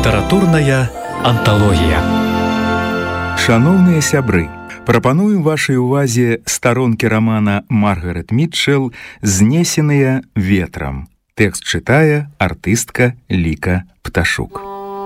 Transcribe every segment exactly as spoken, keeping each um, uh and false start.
Літаратурная анталогія. Шановныя сябры, прапануем вашай увазе старонкі рамана Маргарет Мітчэл «Знесеныя ветрам». Тэкст чытае артыстка Ліка Пташук.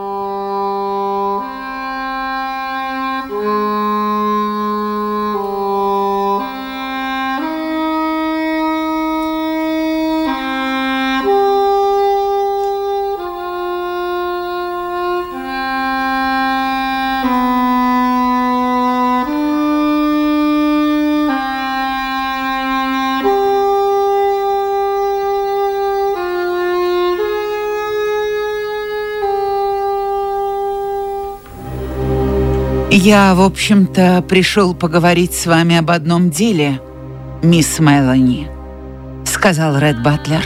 Я, в общем-то, пришел поговорить с вами об одном деле, мисс Мелани, сказал Ред Батлер.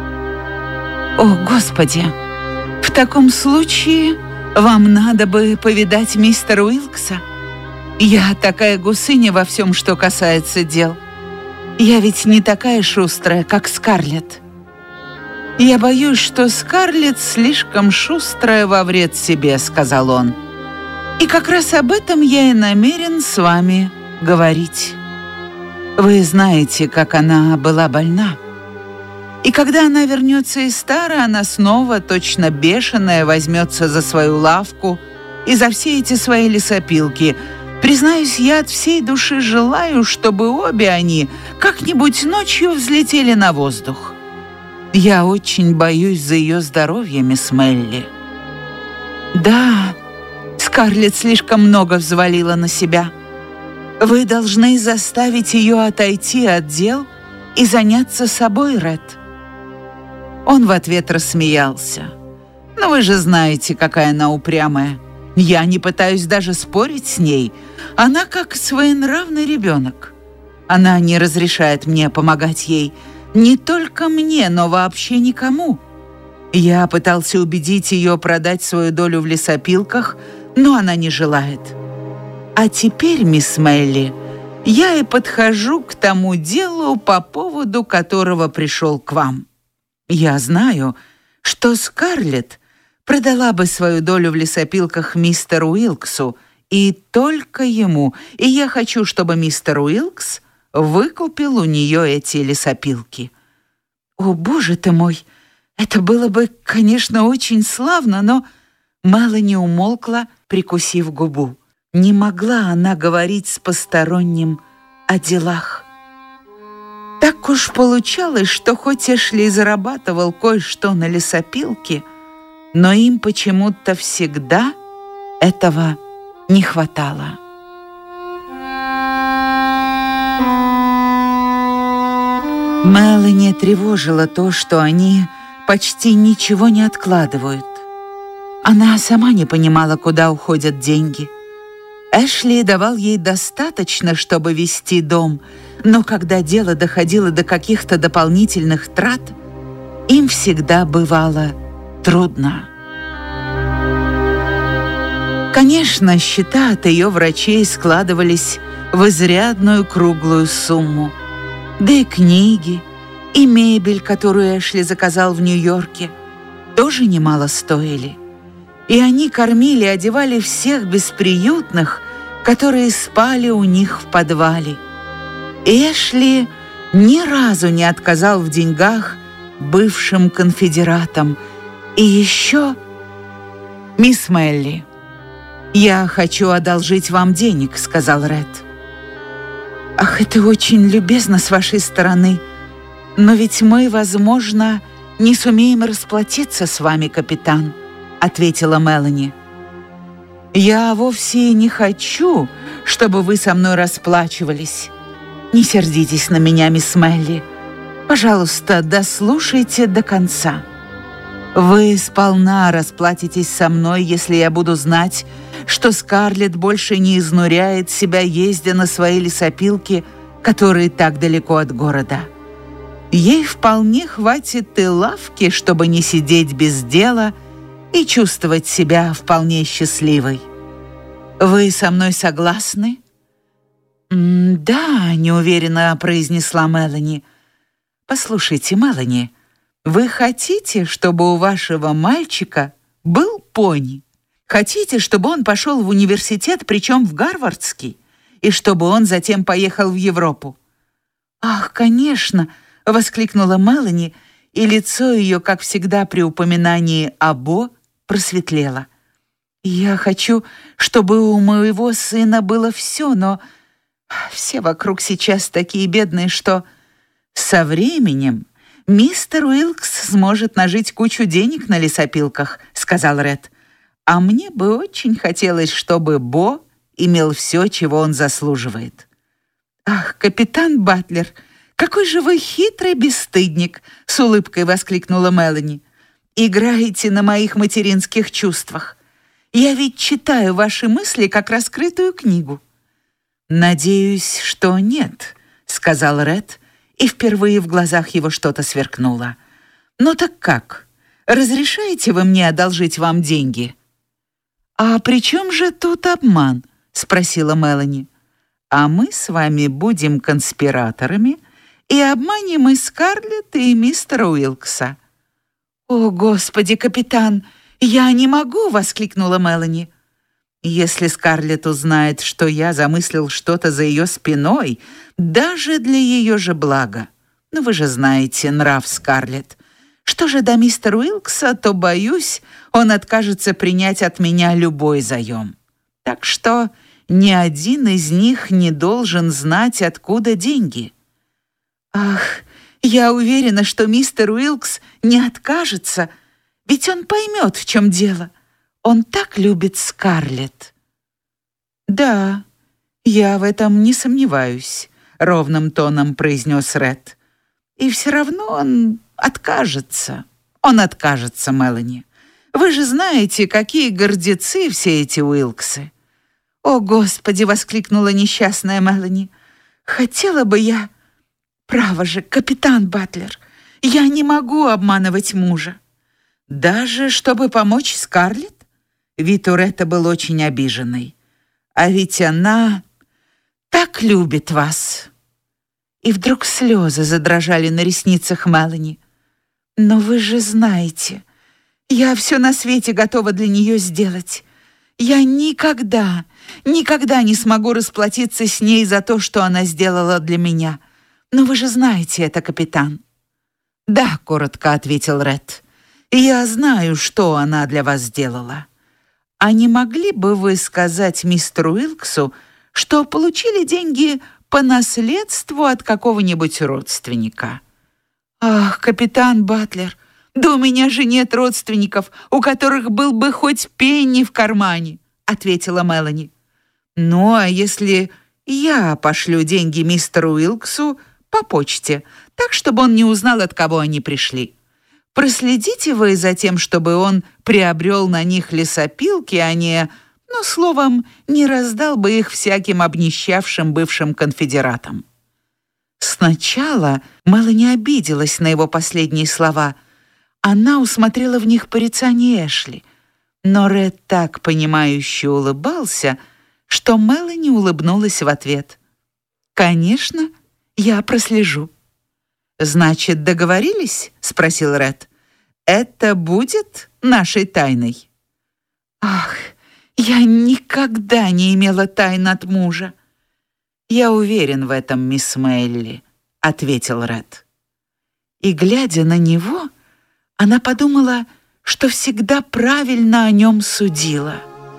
О, Господи, в таком случае вам надо бы повидать мистера Уилкса. Я такая гусыня во всем, что касается дел. Я ведь не такая шустрая, как Скарлетт. Я боюсь, что Скарлетт слишком шустрая во вред себе, сказал он. И как раз об этом я и намерен с вами говорить. Вы знаете, как она была больна. И когда она вернется из Тары, она снова, точно бешеная, возьмется за свою лавку и за все эти свои лесопилки. Признаюсь, я от всей души желаю, чтобы обе они как-нибудь ночью взлетели на воздух. Я очень боюсь за ее здоровье, мисс Мелли. Да, Скарлетт слишком много взвалила на себя. Вы должны заставить ее отойти от дел и заняться собой, Ред. Он в ответ рассмеялся. Но вы же знаете, какая она упрямая. Я не пытаюсь даже спорить с ней. Она как своенравный ребенок. Она не разрешает мне помогать ей. Не только мне, но вообще никому. Я пытался убедить ее продать свою долю в лесопилках, но она не желает. А теперь, мисс Мелли, я и подхожу к тому делу, по поводу которого пришел к вам. Я знаю, что Скарлетт продала бы свою долю в лесопилках мистеру Уилксу, и только ему, и я хочу, чтобы мистер Уилкс выкупил у нее эти лесопилки. О, боже ты мой, это было бы, конечно, очень славно, но... Мелани умолкла, прикусив губу. Не могла она говорить с посторонним о делах. Так уж получалось, что хоть Эшли зарабатывал кое-что на лесопилке, но им почему-то всегда этого не хватало. Мелани тревожило то, что они почти ничего не откладывают. Она сама не понимала, куда уходят деньги. Эшли давал ей достаточно, чтобы вести дом, но когда дело доходило до каких-то дополнительных трат, им всегда бывало трудно. Конечно, счета от ее врачей складывались в изрядную круглую сумму. Да и книги, и мебель, которую Эшли заказал в Нью-Йорке, тоже немало стоили. И они кормили и одевали всех бесприютных, которые спали у них в подвале. Эшли ни разу не отказал в деньгах бывшим конфедератам. И еще... «Мисс Мелли, я хочу одолжить вам денег», — сказал Ред. «Ах, это очень любезно с вашей стороны. Но ведь мы, возможно, не сумеем расплатиться с вами, капитан», — ответила Мелани. «Я вовсе не хочу, чтобы вы со мной расплачивались. Не сердитесь на меня, мисс Мелли. Пожалуйста, дослушайте до конца. Вы сполна расплатитесь со мной, если я буду знать, что Скарлетт больше не изнуряет себя, ездя на свои лесопилки, которые так далеко от города. Ей вполне хватит и лавки, чтобы не сидеть без дела и чувствовать себя вполне счастливой. Вы со мной согласны?» «Да», — неуверенно произнесла Мелани. «Послушайте, Мелани, вы хотите, чтобы у вашего мальчика был пони. Хотите, чтобы он пошел в университет, причем в Гарвардский, и чтобы он затем поехал в Европу?» «Ах, конечно!» — воскликнула Мелани, и лицо ее, как всегда при упоминании о Бо, просветлело. «Я хочу, чтобы у моего сына было все, но все вокруг сейчас такие бедные, что со временем мистер Уилкс сможет нажить кучу денег на лесопилках», — сказал Ред. «А мне бы очень хотелось, чтобы Бо имел все, чего он заслуживает». «Ах, капитан Батлер, какой же вы хитрый бесстыдник!» — с улыбкой воскликнула Мелани. «Играете на моих материнских чувствах. Я ведь читаю ваши мысли как раскрытую книгу». «Надеюсь, что нет», — сказал Ред, и впервые в глазах его что-то сверкнуло. «Ну так как? Разрешаете вы мне одолжить вам деньги?» «А при чем же тут обман?» — спросила Мелани. «А мы с вами будем конспираторами и обманем и Скарлетт, и мистера Уилкса». «О, Господи, капитан, я не могу!» — воскликнула Мелани. «Если Скарлетт узнает, что я замыслил что-то за ее спиной, даже для ее же блага. Ну, вы же знаете нрав Скарлетт. Что же до мистера Уилкса, то, боюсь, он откажется принять от меня любой заем. Так что ни один из них не должен знать, откуда деньги». «Ах, я уверена, что мистер Уилкс не откажется, ведь он поймет, в чем дело. Он так любит Скарлетт». «Да, я в этом не сомневаюсь», — ровным тоном произнес Ред. «И все равно он откажется. Он откажется, Мелани. Вы же знаете, какие гордецы все эти Уилксы». «О, Господи!» — воскликнула несчастная Мелани. «Хотела бы я...» «Право же, капитан Батлер, я не могу обманывать мужа». «Даже чтобы помочь Скарлетт?» Вид у Ретта был очень обиженный. «А ведь она так любит вас». И вдруг слезы задрожали на ресницах Мелани. «Но вы же знаете, я все на свете готова для нее сделать. Я никогда, никогда не смогу расплатиться с ней за то, что она сделала для меня. Но вы же знаете это, капитан». «Да», — коротко ответил Ред. «Я знаю, что она для вас сделала. А не могли бы вы сказать мистеру Уилксу, что получили деньги по наследству от какого-нибудь родственника?» «Ах, капитан Батлер, да у меня же нет родственников, у которых был бы хоть пенни в кармане», — ответила Мелани. «Ну, а если я пошлю деньги мистеру Уилксу по почте, так, чтобы он не узнал, от кого они пришли? Проследите вы за тем, чтобы он приобрел на них лесопилки, а не, ну, словом, не раздал бы их всяким обнищавшим бывшим конфедератам». Сначала Мелани обиделась на его последние слова. Она усмотрела в них порицание Эшли. Но Ред так понимающе улыбался, что Мелани улыбнулась в ответ. «Конечно, я прослежу». «Значит, договорились?» — спросил Ред. «Это будет нашей тайной?» «Ах, я никогда не имела тайн от мужа». «Я уверен в этом, мисс Мелли», — ответил Ред. И, глядя на него, она подумала, что всегда правильно о нем судила.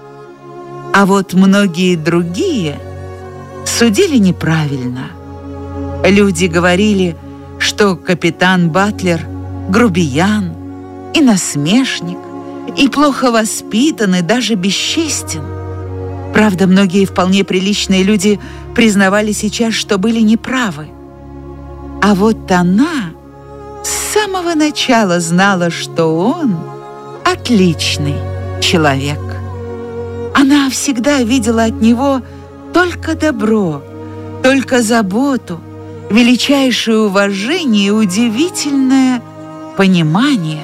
А вот многие другие судили неправильно. Люди говорили, что капитан Батлер грубиян и насмешник, и плохо воспитан, и даже бесчестен. Правда, многие вполне приличные люди признавали сейчас, что были неправы. А вот она с самого начала знала, что он отличный человек. Она всегда видела от него только добро, только заботу, величайшее уважение и удивительное понимание.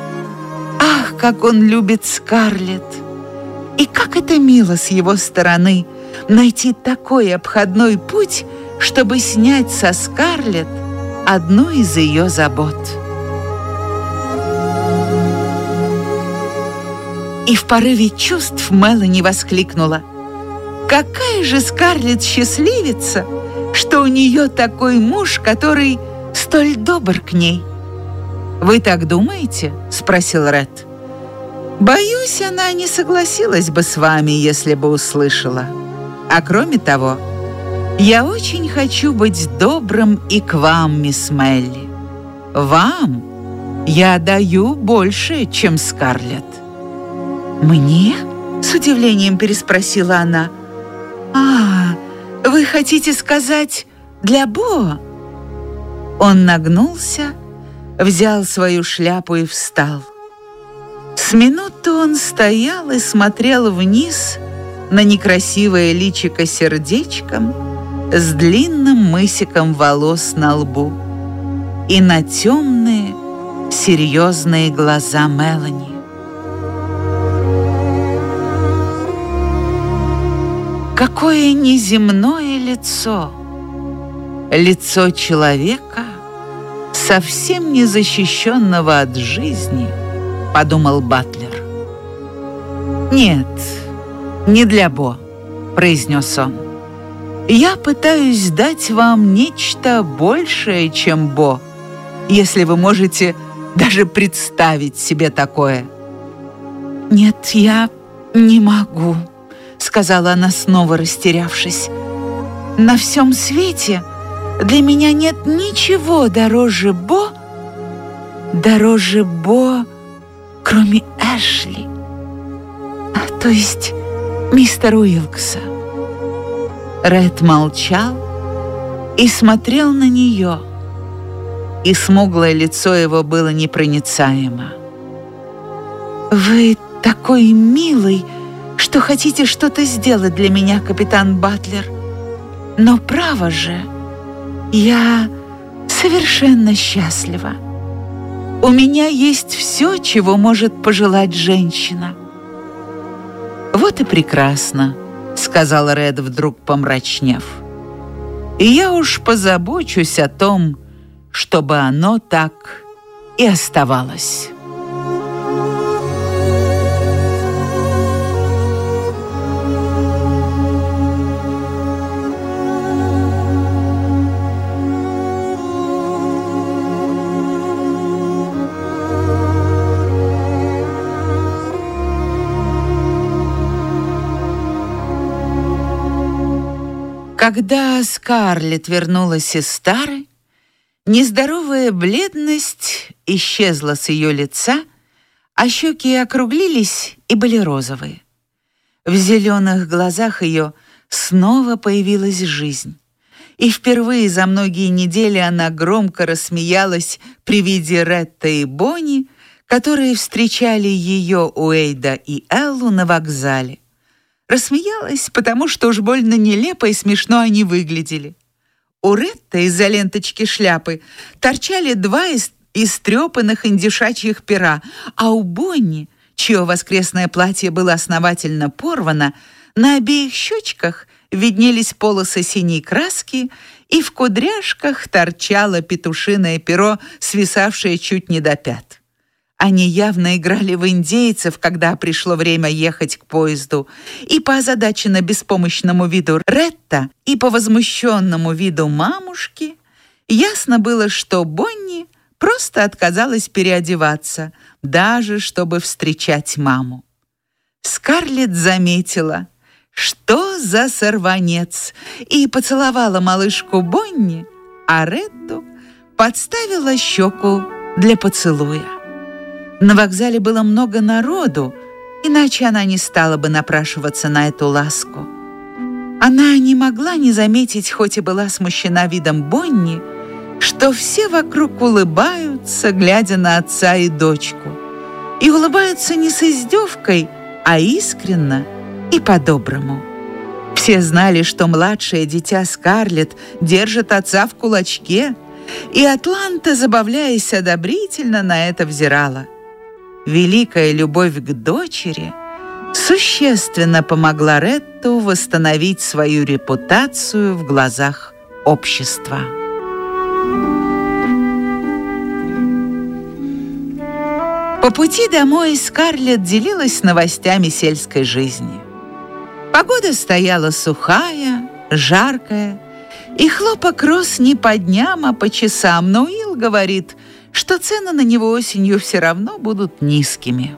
Ах, как он любит Скарлетт! И как это мило с его стороны найти такой обходной путь, чтобы снять со Скарлетт одну из ее забот. И в порыве чувств Мелани воскликнула: «Какая же Скарлетт счастливица, что у нее такой муж, который столь добр к ней!» «Вы так думаете?» — спросил Ред. «Боюсь, она не согласилась бы с вами, если бы услышала. А кроме того, я очень хочу быть добрым и к вам, мисс Мелли. Вам я даю больше, чем Скарлетт». «Мне?» — с удивлением переспросила она. «А, вы хотите сказать, для Бо?» Он нагнулся, взял свою шляпу и встал. С минуту он стоял и смотрел вниз на некрасивое личико сердечком с длинным мысиком волос на лбу и на темные, серьезные глаза Мелани. Какое неземное лицо! Лицо человека, совсем не защищенного от жизни, подумал Батлер. «Нет, не для Бо», — произнес он. «Я пытаюсь дать вам нечто большее, чем Бо, если вы можете даже представить себе такое». «Нет, я не могу», — сказала она, снова растерявшись. «На всем свете для меня нет ничего дороже Бо, дороже Бо, кроме Эшли, а, то есть мистера Уилкса». Ред молчал и смотрел на нее, и смуглое лицо его было непроницаемо. «Вы такой милый, что хотите что-то сделать для меня, капитан Батлер. Но право же, я совершенно счастлива. У меня есть все, чего может пожелать женщина». «Вот и прекрасно», — сказал Ред, вдруг помрачнев. «И я уж позабочусь о том, чтобы оно так и оставалось». Когда Скарлетт вернулась из Тары, нездоровая бледность исчезла с ее лица, а щеки округлились и были розовые. В зеленых глазах ее снова появилась жизнь. И впервые за многие недели она громко рассмеялась при виде Ретта и Бонни, которые встречали ее, Уэйда и Эллу на вокзале. Рассмеялась, потому что уж больно нелепо и смешно они выглядели. У Ретта из-за ленточки шляпы торчали два из истрепанных индюшачьих пера, а у Бонни, чье воскресное платье было основательно порвано, на обеих щечках виднелись полосы синей краски, и в кудряшках торчало петушиное перо, свисавшее чуть не до пят. Они явно играли в индейцев, когда пришло время ехать к поезду, и по озадаченно беспомощному виду Ретта и по возмущенному виду мамушки ясно было, что Бонни просто отказалась переодеваться, даже чтобы встречать маму. Скарлетт заметила, что за сорванец, и поцеловала малышку Бонни, а Ретту подставила щеку для поцелуя. На вокзале было много народу, иначе она не стала бы напрашиваться на эту ласку. Она не могла не заметить, хоть и была смущена видом Бонни, что все вокруг улыбаются, глядя на отца и дочку. И улыбаются не с издевкой, а искренно и по-доброму. Все знали, что младшее дитя Скарлетт держит отца в кулачке, и Атланта, забавляясь одобрительно, на это взирала. Великая любовь к дочери существенно помогла Ретту восстановить свою репутацию в глазах общества. По пути домой Скарлетт делилась новостями сельской жизни. Погода стояла сухая, жаркая, и хлопок рос не по дням, а по часам, но Уилл говорит, что цены на него осенью все равно будут низкими.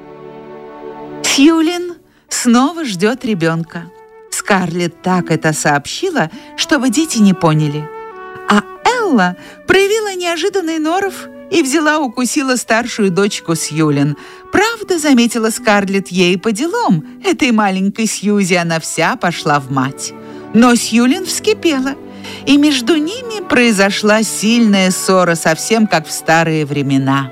Сьюлин снова ждет ребенка. Скарлетт так это сообщила, чтобы дети не поняли. А Элла проявила неожиданный норов и взяла укусила старшую дочку Сьюлин. Правда, заметила Скарлетт, ей по делам. Этой маленькой Сьюзи она вся пошла в мать. Но Сьюлин вскипела, и между ними произошла сильная ссора, совсем как в старые времена.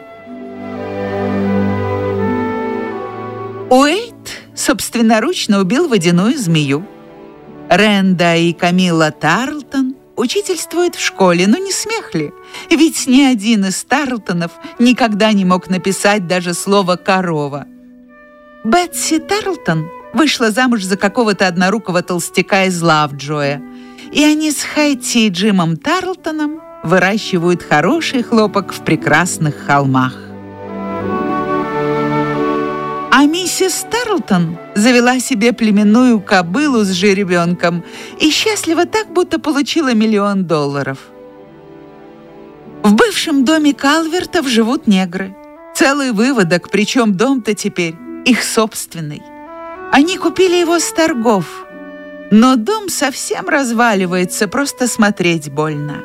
Уэйд собственноручно убил водяную змею. Ренда и Камилла Тарлтон учительствуют в школе, но не смех ли? Ведь ни один из Тарлтонов никогда не мог написать даже слово «корова». Бетси Тарлтон вышла замуж за какого-то однорукого толстяка из Лавджоя, и они с Хэтти и Джимом Тарлтоном выращивают хороший хлопок в прекрасных холмах. А миссис Тарлтон завела себе племенную кобылу с жеребенком и счастлива так, будто получила миллион долларов. В бывшем доме Калвертов живут негры. Целый выводок, причем дом-то теперь их собственный. Они купили его с торгов, но дом совсем разваливается, просто смотреть больно.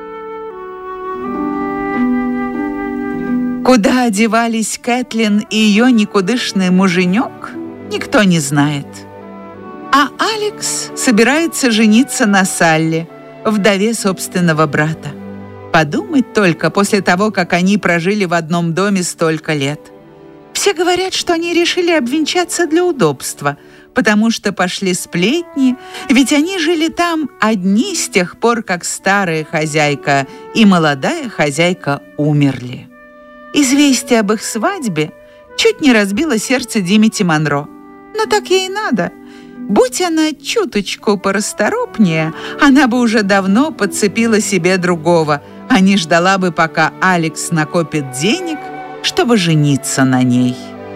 Куда одевались Кэтлин и ее никудышный муженек, никто не знает. А Алекс собирается жениться на Салли, вдове собственного брата. Подумать только, после того, как они прожили в одном доме столько лет. Все говорят, что они решили обвенчаться для удобства, потому что пошли сплетни, ведь они жили там одни с тех пор, как старая хозяйка и молодая хозяйка умерли. Известие об их свадьбе чуть не разбило сердце Димити Монро. Но так ей и надо. Будь она чуточку порасторопнее, она бы уже давно подцепила себе другого, а не ждала бы, пока Алекс накопит денег, чтобы жениться на ней.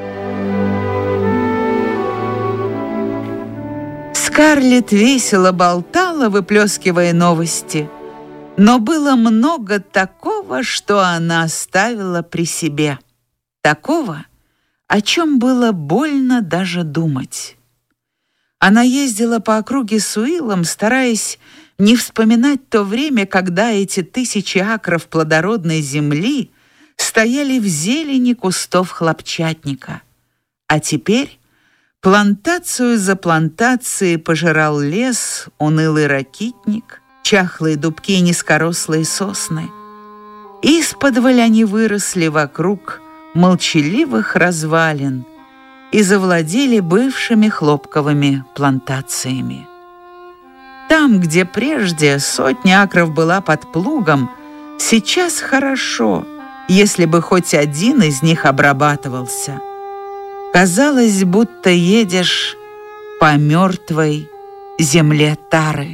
Скарлетт весело болтала, выплескивая новости. Но было много такого, что она оставила при себе. Такого, о чем было больно даже думать. Она ездила по округе с Уиллом, стараясь не вспоминать то время, когда эти тысячи акров плодородной земли стояли в зелени кустов хлопчатника. А теперь плантацию за плантацией пожирал лес, унылый ракитник, чахлые дубки и низкорослые сосны. Исподволь они выросли вокруг молчаливых развалин и завладели бывшими хлопковыми плантациями. Там, где прежде сотня акров была под плугом, сейчас хорошо, если бы хоть один из них обрабатывался. Казалось, будто едешь по мертвой земле Тары.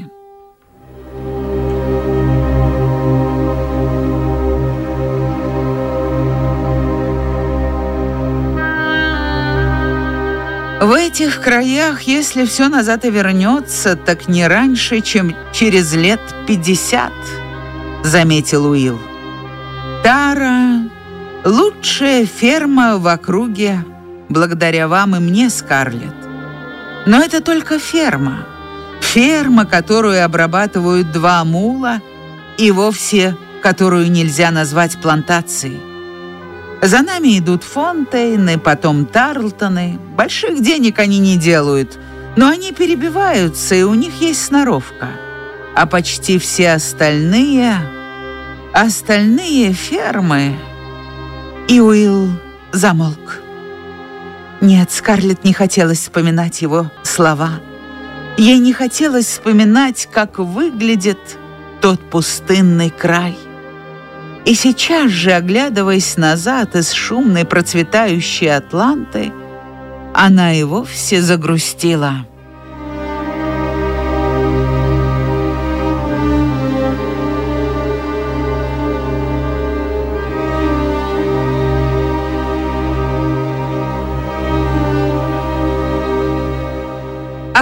В этих краях, если все назад и вернется, так не раньше, чем через лет пятьдесят, заметил Уилл. Тара — лучшая ферма в округе, благодаря вам и мне, Скарлетт. Но это только ферма. Ферма, которую обрабатывают два мула, и вовсе которую нельзя назвать плантацией. За нами идут Фонтейны, потом Тарлтоны. Больших денег они не делают, но они перебиваются, и у них есть сноровка. А почти все остальные... Остальные фермы... И Уилл замолк. Нет, Скарлетт не хотелось вспоминать его слова. Ей не хотелось вспоминать, как выглядит тот пустынный край. И сейчас же, оглядываясь назад из шумной процветающей Атланты, она и вовсе загрустила.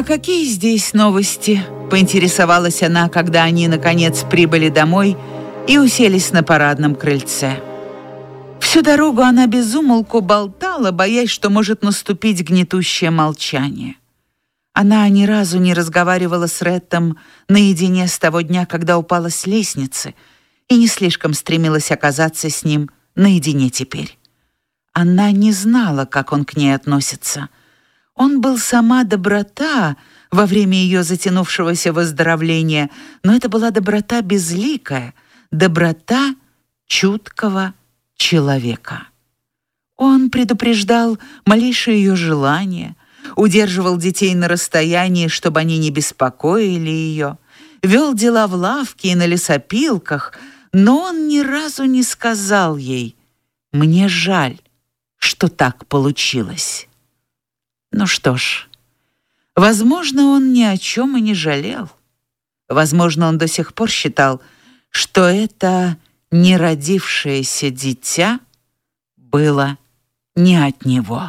какие здесь новости?» — поинтересовалась она, когда они, наконец, прибыли домой и уселись на парадном крыльце. Всю дорогу она без умолку болтала, боясь, что может наступить гнетущее молчание. Она ни разу не разговаривала с Реттом наедине с того дня, когда упала с лестницы, и не слишком стремилась оказаться с ним наедине теперь. Она не знала, как он к ней относится. Он был сама доброта во время ее затянувшегося выздоровления, но это была доброта безликая, доброта чуткого человека. Он предупреждал малейшее ее желание, удерживал детей на расстоянии, чтобы они не беспокоили ее, вел дела в лавке и на лесопилках, но он ни разу не сказал ей: «Мне жаль, что так получилось». Ну что ж, возможно, он ни о чем и не жалел. Возможно, он до сих пор считал, что это неродившееся дитя было не от него.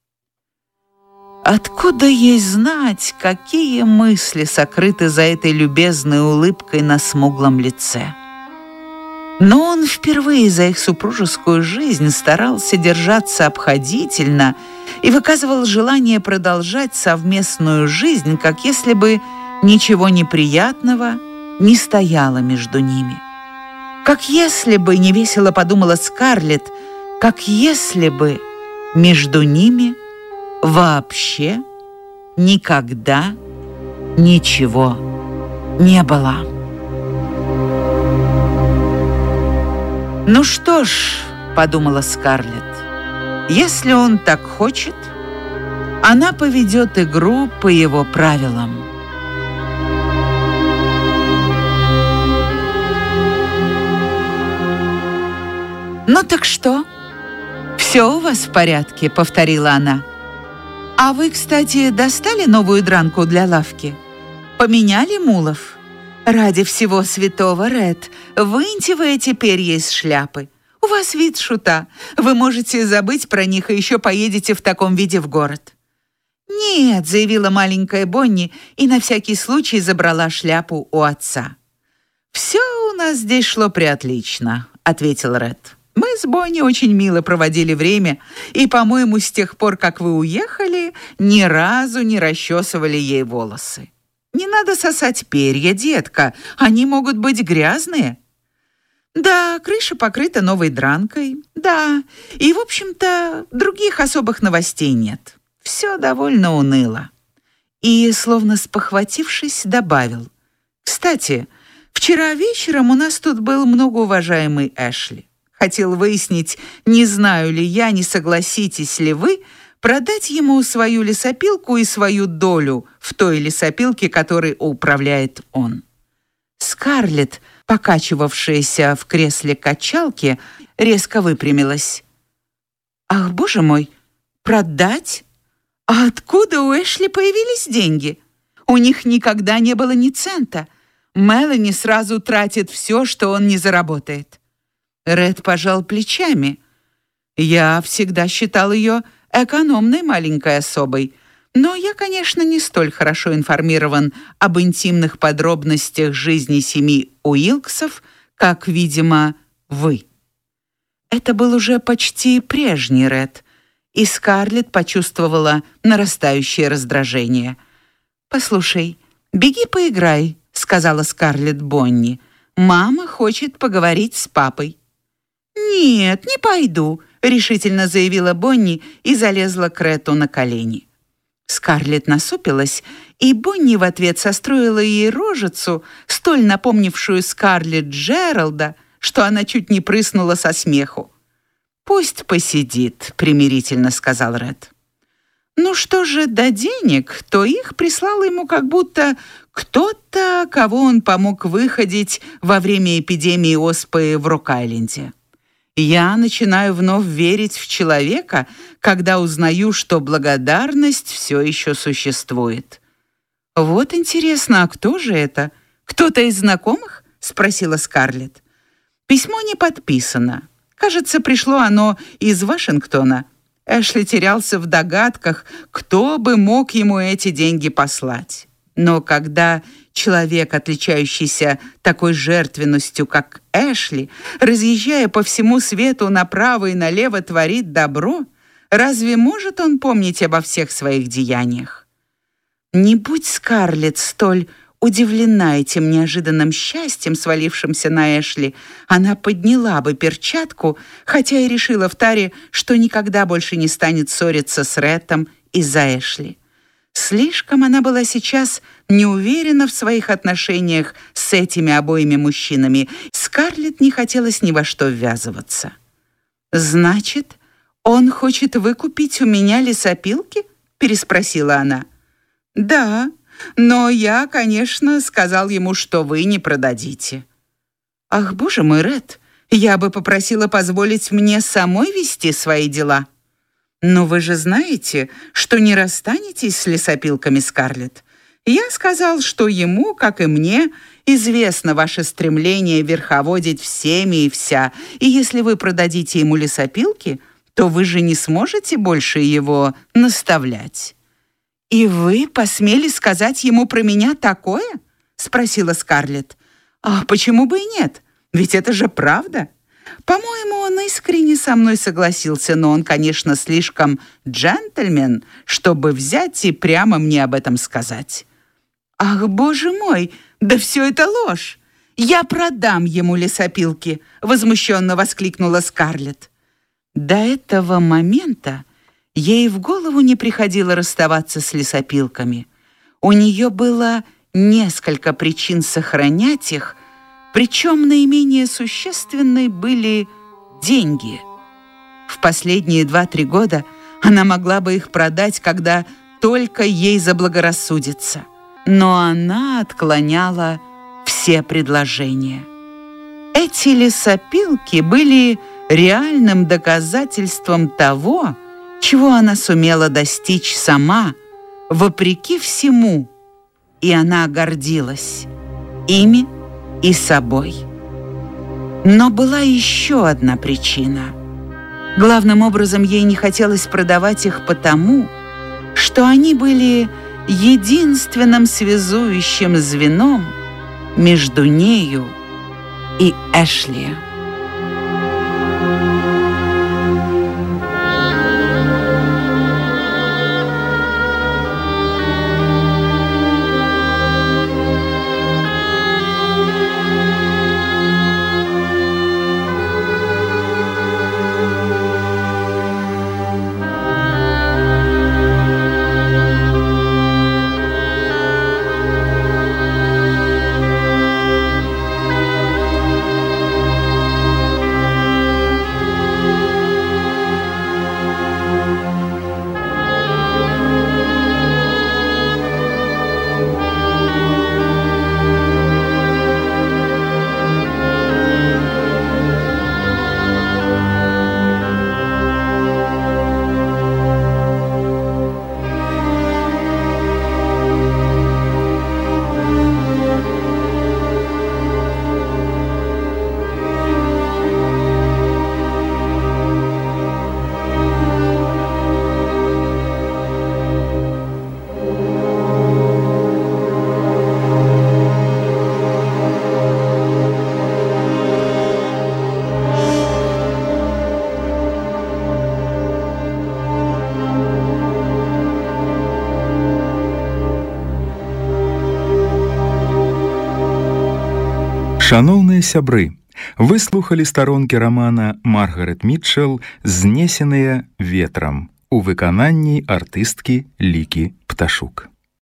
Откуда ей знать, какие мысли сокрыты за этой любезной улыбкой на смуглом лице? Но он впервые за их супружескую жизнь старался держаться обходительно и выказывал желание продолжать совместную жизнь, как если бы ничего неприятного не стояло между ними. Как если бы, невесело подумала Скарлетт, как если бы между ними вообще никогда ничего не было. «Ну что ж», — подумала Скарлетт, — «если он так хочет, она поведет игру по его правилам». «Ну так что? Все у вас в порядке?» — повторила она. «А вы, кстати, достали новую дранку для лавки? Поменяли мулов? Ради всего святого, Ред, выньте вы эти перья из шляпы. У вас вид шута. Вы можете забыть про них и еще поедете в таком виде в город». «Нет», — заявила маленькая Бонни и на всякий случай забрала шляпу у отца. «Все у нас здесь шло приотлично», — ответил Ред. «Мы с Бонни очень мило проводили время, и, по-моему, с тех пор, как вы уехали, ни разу не расчесывали ей волосы. Не надо сосать перья, детка, они могут быть грязные». «Да, крыша покрыта новой дранкой, да, и, в общем-то, других особых новостей нет. Все довольно уныло». И, словно спохватившись, добавил: «Кстати, вчера вечером у нас тут был многоуважаемый Эшли. Хотел выяснить, не знаю ли я, не согласитесь ли вы продать ему свою лесопилку и свою долю в той лесопилке, которой управляет он». Скарлетт, покачивавшаяся в кресле качалки, резко выпрямилась. «Ах, боже мой, продать? А откуда у Эшли появились деньги? У них никогда не было ни цента. Мелани сразу тратит все, что он не заработает». Ред пожал плечами. «Я всегда считал ее экономной маленькой особой, но я, конечно, не столь хорошо информирован об интимных подробностях жизни семьи Уилксов, как, видимо, вы». Это был уже почти прежний Ред, и Скарлетт почувствовала нарастающее раздражение. «Послушай, беги поиграй», — сказала Скарлетт Бонни. «Мама хочет поговорить с папой». «Нет, не пойду», — решительно заявила Бонни и залезла к Рету на колени. Скарлетт насупилась, и Бонни в ответ состроила ей рожицу, столь напомнившую Скарлетт Джералда, что она чуть не прыснула со смеху. «Пусть посидит», — примирительно сказал Ред. «Ну что же до денег, то их прислал ему как будто кто-то, кого он помог выходить во время эпидемии оспы в Рок-Айленде. Я начинаю вновь верить в человека, когда узнаю, что благодарность все еще существует». «Вот интересно, а кто же это? Кто-то из знакомых?» — спросила Скарлетт. «Письмо не подписано. Кажется, пришло оно из Вашингтона. Эшли терялся в догадках, кто бы мог ему эти деньги послать. Но когда человек, отличающийся такой жертвенностью, как Эшли, разъезжая по всему свету направо и налево, творит добро, разве может он помнить обо всех своих деяниях? Не будь Скарлетт столь удивлена этим неожиданным счастьем, свалившимся на Эшли, она подняла бы перчатку, хотя и решила в таре, что никогда больше не станет ссориться с Реттом из-за Эшли. Слишком она была сейчас не уверена в своих отношениях с этими обоими мужчинами. Скарлетт не хотелось ни во что ввязываться. «Значит, он хочет выкупить у меня лесопилки?» — переспросила она. «Да, но я, конечно, сказал ему, что вы не продадите». «Ах, боже мой, Ред, я бы попросила позволить мне самой вести свои дела». «Но вы же знаете, что не расстанетесь с лесопилками, Скарлетт. Я сказал, что ему, как и мне, известно ваше стремление верховодить всеми и вся, и если вы продадите ему лесопилки, то вы же не сможете больше его наставлять». «И вы посмели сказать ему про меня такое?» — спросила Скарлетт. «А почему бы и нет? Ведь это же правда». По-моему, он искренне со мной согласился, но он, конечно, слишком джентльмен, чтобы взять и прямо мне об этом сказать. «Ах, боже мой, да все это ложь! Я продам ему лесопилки!» — возмущенно воскликнула Скарлетт. До этого момента ей в голову не приходило расставаться с лесопилками. У нее было несколько причин сохранять их, причем наименее существенной были деньги. В последние два-три года она могла бы их продать, когда только ей заблагорассудится. Но она отклоняла все предложения. Эти лесопилки были реальным доказательством того, чего она сумела достичь сама, вопреки всему, и она гордилась ими и собой. Но была еще одна причина. Главным образом, ей не хотелось продавать их потому, что они были единственным связующим звеном между нею и Эшли. Шановныя сябры, вы слухали старонкі рамана Маргарет Мітчэл «Знесеныя ветрам» у выкананні артысткі Лікі Пташук.